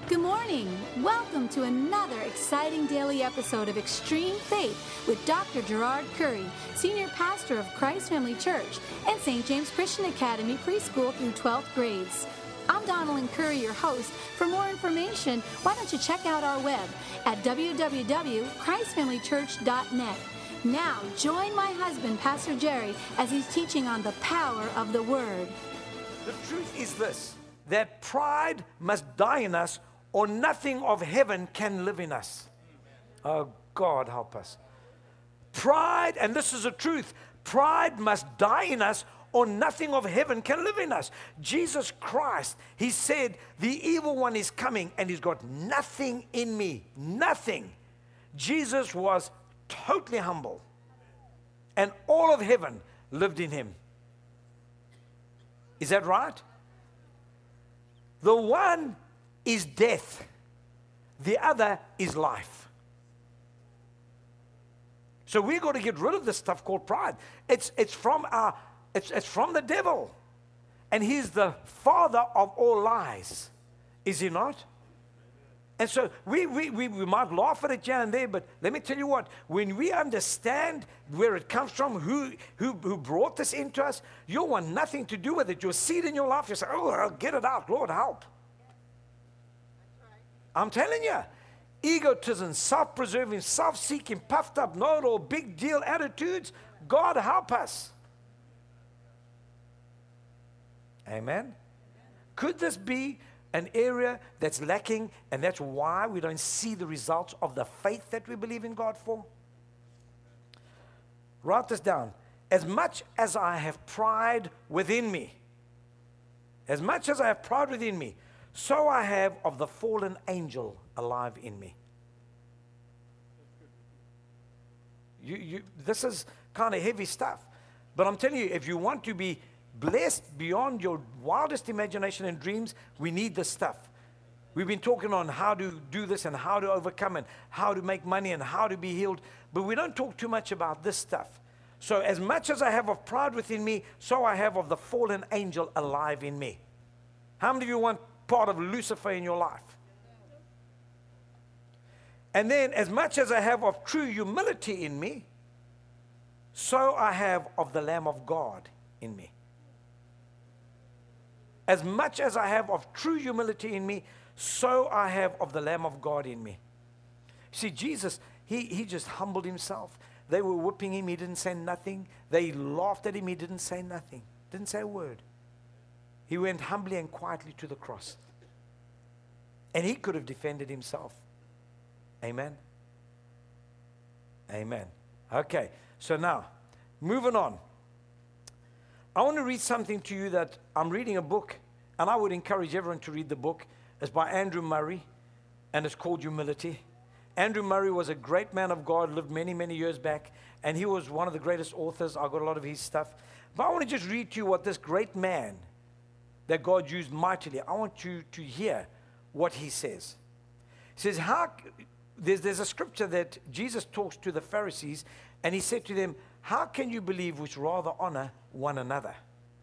Good morning. Welcome to another exciting daily episode of Extreme Faith with Dr. Gerard Curry, Senior Pastor of Christ Family Church and St. James Christian Academy preschool through 12th grades. I'm Donalyn Curry, your host. For more information, why don't you check out our web at www.christfamilychurch.net. Now, join my husband, Pastor Jerry, as he's teaching on the power of the Word. The truth is this, that pride must die in us, or nothing of heaven can live in us. Oh, God, help us. Pride, and this is the truth, pride must die in us, or nothing of heaven can live in us. Jesus Christ, he said, the evil one is coming, and he's got nothing in me. Nothing. Jesus was totally humble, and all of heaven lived in him. Is that right? The one is death. The other is life. So we've got to get rid of this stuff called pride. It's from the devil. And he's the father of all lies. Is he not? And so we might laugh at it here and there, but let me tell you what, when we understand where it comes from, who brought this into us, you'll want nothing to do with it. You'll see it in your life. You say, oh, I'll get it out. Lord, help. I'm telling you, egotism, self-preserving, self-seeking, puffed up, know-it-all, big deal attitudes, God help us. Amen? Could this be an area that's lacking, and that's why we don't see the results of the faith that we believe in God for? Write this down. As much as I have pride within me, so I have of the fallen angel alive in me. This is kind of heavy stuff. But I'm telling you, if you want to be blessed beyond your wildest imagination and dreams, we need this stuff. We've been talking on how to do this and how to overcome and how to make money and how to be healed, but we don't talk too much about this stuff. So as much as I have of pride within me, so I have of the fallen angel alive in me. How many of you want part of Lucifer in your life? And then as much as I have of true humility in me, so I have of the Lamb of God in me. As much as I have of true humility in me, so I have of the Lamb of God in me. See, Jesus, he just humbled himself. They were whipping him, he didn't say nothing. They laughed at him, he didn't say nothing. Didn't say a word. He went humbly and quietly to the cross. And he could have defended himself. Amen? Amen. Okay, so now, moving on. I want to read something to you that I'm reading a book, and I would encourage everyone to read the book. It's by Andrew Murray, and it's called Humility. Andrew Murray was a great man of God, lived many, many years back, and he was one of the greatest authors. I got a lot of his stuff. But I want to just read to you what this great man that God used mightily, I want you to hear what he says. He says, there's a scripture that Jesus talks to the Pharisees, and he said to them, how can you believe which rather honor one another?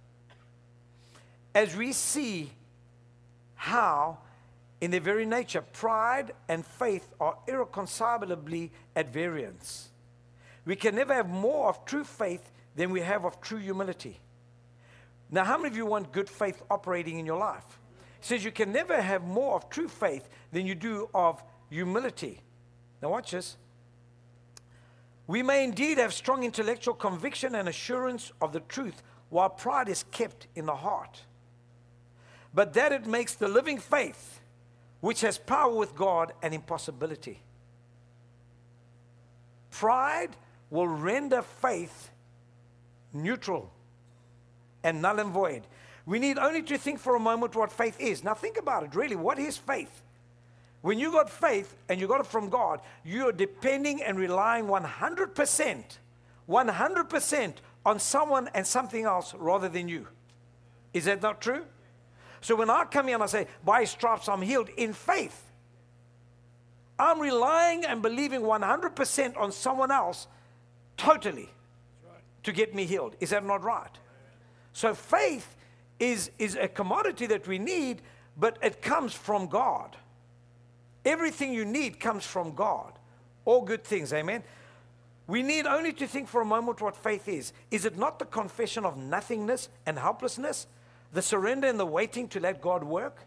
As we see how, in their very nature, pride and faith are irreconcilably at variance. We can never have more of true faith than we have of true humility. Now, how many of you want good faith operating in your life? He says you can never have more of true faith than you do of humility. Now watch this. We may indeed have strong intellectual conviction and assurance of the truth, while pride is kept in the heart. But that it makes the living faith, which has power with God, an impossibility. Pride will render faith neutral and null and void. We need only to think for a moment what faith is. Now think about it, really. What is faith? When you got faith and you got it from God, you are depending and relying 100% on someone and something else rather than you. Is that not true? So when I come here and I say, by his stripes I'm healed, in faith, I'm relying and believing 100% on someone else totally to get me healed. Is that not right? So faith is a commodity that we need, but it comes from God. Everything you need comes from God. All good things, amen? We need only to think for a moment what faith is. Is it not the confession of nothingness and helplessness? The surrender and the waiting to let God work?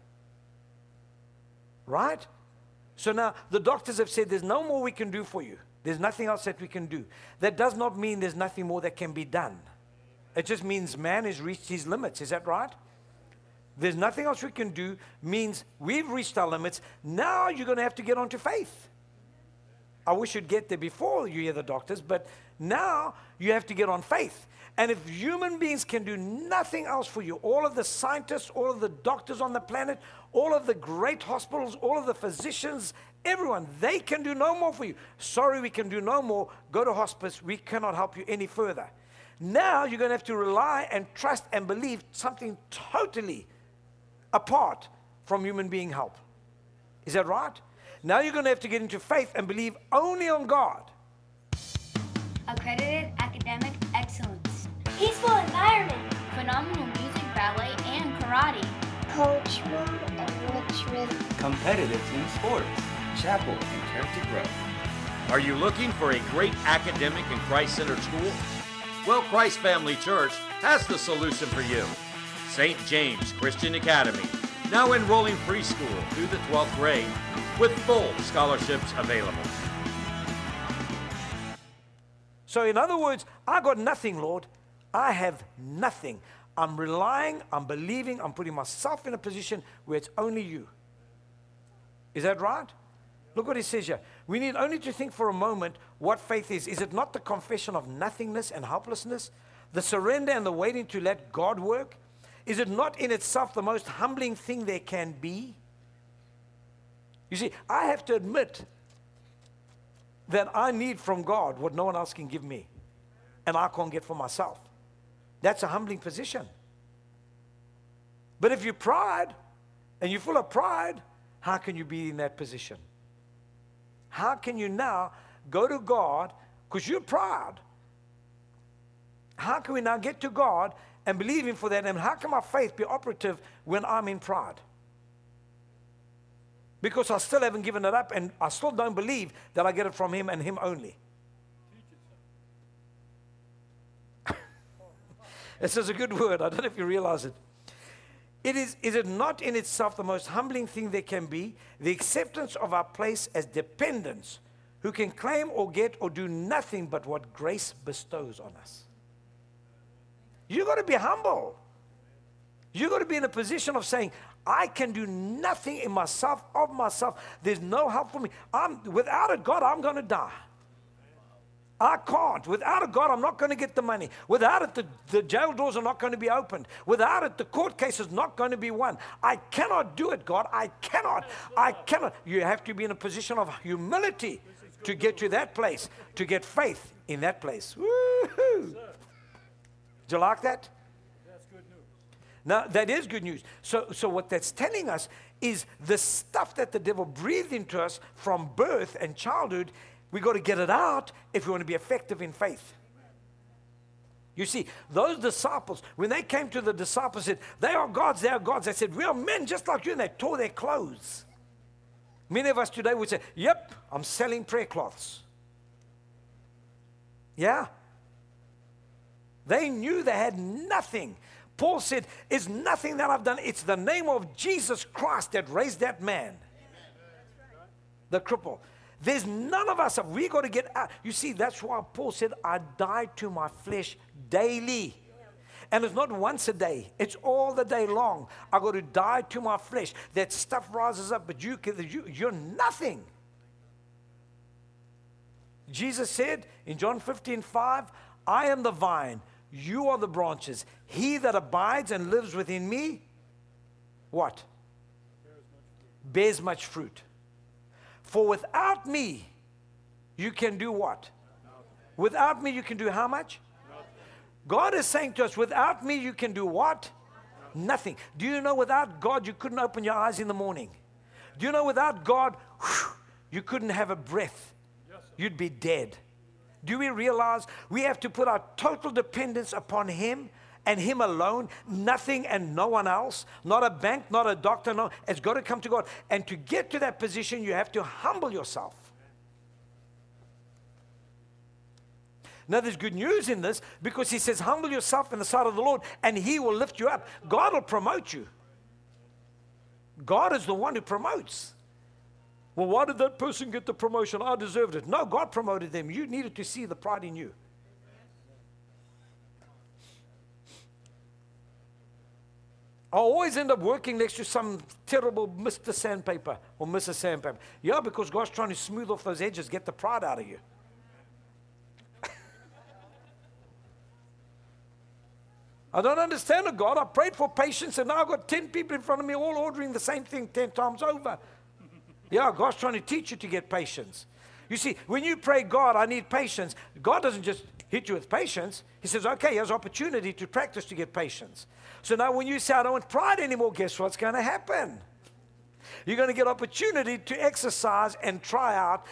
Right? So now the doctors have said there's no more we can do for you. There's nothing else that we can do. That does not mean there's nothing more that can be done. It just means man has reached his limits. Is that right? There's nothing else we can do means we've reached our limits. Now you're going to have to get onto faith. I wish you'd get there before you hear the doctors, but now you have to get on faith. And if human beings can do nothing else for you, all of the scientists, all of the doctors on the planet, all of the great hospitals, all of the physicians, everyone, they can do no more for you. Sorry, we can do no more. Go to hospice. We cannot help you any further. Now you're going to have to rely and trust and believe something totally apart from human being help. Is that right? Now you're going to have to get into faith and believe only on God. Accredited academic excellence. Peaceful environment. Phenomenal music, ballet, and karate. Cultural enrichment. Competitive team sports. Chapel and character growth. Are you looking for a great academic and Christ-centered school? Well, Christ Family Church has the solution for you. St. James Christian Academy, now enrolling preschool through the 12th grade with full scholarships available. So in other words, I got nothing, Lord. I have nothing. I'm relying, I'm believing, I'm putting myself in a position where it's only you. Is that right? Look what he says here. We need only to think for a moment what faith is. Is it not the confession of nothingness and helplessness? The surrender and the waiting to let God work? Is it not in itself the most humbling thing there can be? You see, I have to admit that I need from God what no one else can give me, and I can't get for myself. That's a humbling position. But if you're pride, and you're full of pride, how can you be in that position? How can you now go to God, because you're proud? How can we now get to God and believe Him for that? And how can my faith be operative when I'm in pride? Because I still haven't given it up, and I still don't believe that I get it from Him and Him only. This is a good word. I don't know if you realize it. Is it not in itself the most humbling thing there can be, the acceptance of our place as dependents who can claim or get or do nothing but what grace bestows on us? You've got to be humble. You've got to be in a position of saying, I can do nothing in myself, of myself. There's no help for me. Without a God, I'm going to die. I can't. Without a God, I'm not going to get the money. Without it, the jail doors are not going to be opened. Without it, the court case is not going to be won. I cannot do it, God. I cannot. I cannot. You have to be in a position of humility to get to that place, to get faith in that place. Woo-hoo. Do you like that? That's good news. Now, that is good news. So what that's telling us is the stuff that the devil breathed into us from birth and childhood, we got to get it out if we want to be effective in faith. You see, those disciples, when they came to the disciples, said, they are gods, they are gods. They said, we are men just like you, and they tore their clothes. Many of us today would say, yep, I'm selling prayer cloths. Yeah. They knew they had nothing. Paul said, it's nothing that I've done. It's the name of Jesus Christ that raised that man. The cripple. There's none of us. We got to get out. You see, that's why Paul said, I die to my flesh daily. And it's not once a day. It's all the day long. I got to die to my flesh. That stuff rises up, but you're nothing. Jesus said in John 15:5, I am the vine, you are the branches. He that abides and lives within me, what? Bears much fruit. For without me, you can do what? Without me, you can do how much? God is saying to us, without me, you can do what? Nothing. Do you know without God, you couldn't open your eyes in the morning? Do you know without God, you couldn't have a breath? You'd be dead. Do we realize we have to put our total dependence upon Him and Him alone, nothing and no one else, not a bank, not a doctor, no, it's got to come to God. And to get to that position, you have to humble yourself. Now, there's good news in this, because He says, humble yourself in the sight of the Lord, and He will lift you up. God will promote you. God is the one who promotes. Well, why did that person get the promotion? I deserved it. No, God promoted them. You needed to see the pride in you. I always end up working next to some terrible Mr. Sandpaper or Mrs. Sandpaper. Yeah, because God's trying to smooth off those edges, get the pride out of you. I don't understand it, God. I prayed for patience, and now I've got 10 people in front of me all ordering the same thing 10 times over. Yeah, God's trying to teach you to get patience. You see, when you pray, God, I need patience, God doesn't just hit you with patience. He says, okay, here's opportunity to practice to get patience. So now when you say, I don't want pride anymore, guess what's going to happen? You're going to get opportunity to exercise and try out.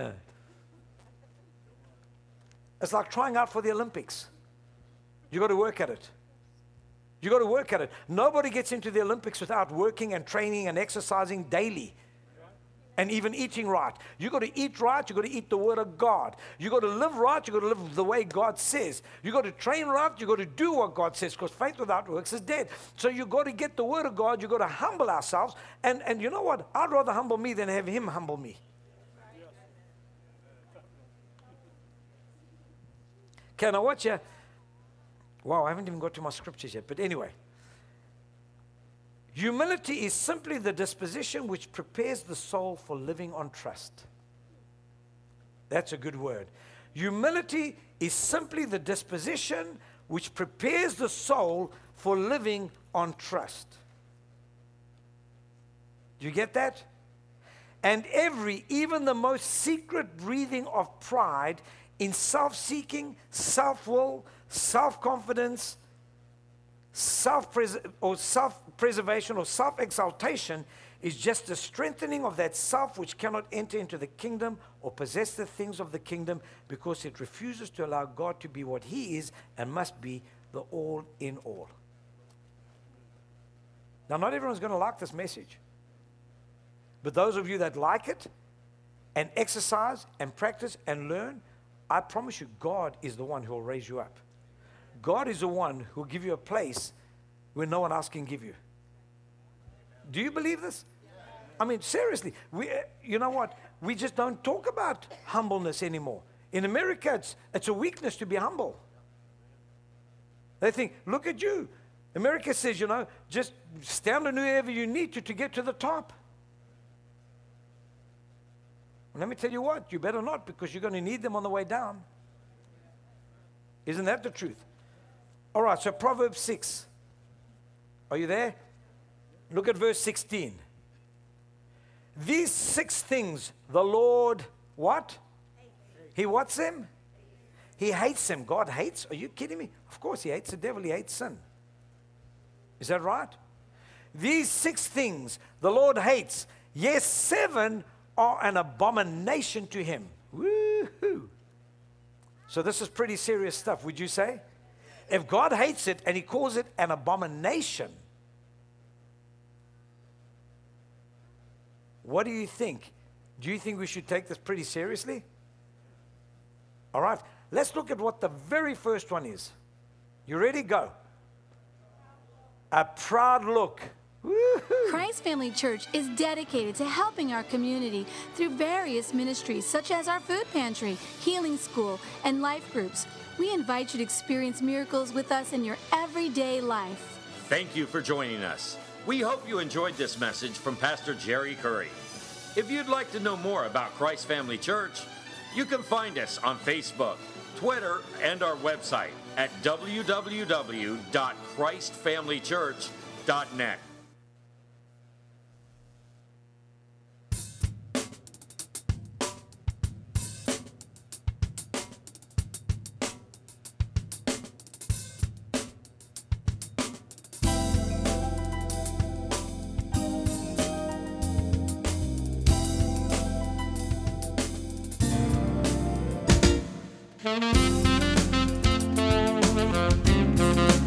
It's like trying out for the Olympics. You got to work at it. You got to work at it. Nobody gets into the Olympics without working and training and exercising daily. And even eating right. You got to eat right. You got to eat the Word of God. You got to live right. You got to live the way God says. You got to train right. You got to do what God says, because faith without works is dead. So you got to get the Word of God. You got to humble ourselves. And you know what? I'd rather humble me than have Him humble me. Can I watch you? Wow, I haven't even got to my scriptures yet. But anyway. Humility is simply the disposition which prepares the soul for living on trust. That's a good word. Humility is simply the disposition which prepares the soul for living on trust. Do you get that? And even the most secret breathing of pride in self-seeking, self-will, self-confidence, self-preservation or self-exaltation is just a strengthening of that self which cannot enter into the kingdom or possess the things of the kingdom, because it refuses to allow God to be what He is and must be the all in all. Now, not everyone's going to like this message, but those of you that like it and exercise and practice and learn, I promise you, God is the one who will raise you up. God is the one who will give you a place where no one else can give you. Do you believe this? I mean, seriously, you know what? We just don't talk about humbleness anymore. In America, it's a weakness to be humble. They think, look at you. America says, just stand on whoever you need to get to the top. And let me tell you what, you better not, because you're going to need them on the way down. Isn't that the truth? All right, so Proverbs 6. Are you there? Look at verse 16. These 6 things the Lord, what? He what's them? He hates them. God hates? Are you kidding me? Of course He hates the devil. He hates sin. Is that right? These 6 things the Lord hates. Yes, 7 are an abomination to Him. Woo-hoo. So this is pretty serious stuff, would you say? If God hates it and He calls it an abomination, what do you think? Do you think we should take this pretty seriously? All right, let's look at what the very first one is. You ready? Go. A proud look. Woo-hoo. Christ Family Church is dedicated to helping our community through various ministries such as our food pantry, healing school, and life groups. We invite you to experience miracles with us in your everyday life. Thank you for joining us. We hope you enjoyed this message from Pastor Jerry Curry. If you'd like to know more about Christ Family Church, you can find us on Facebook, Twitter, and our website at www.christfamilychurch.net. Thank you.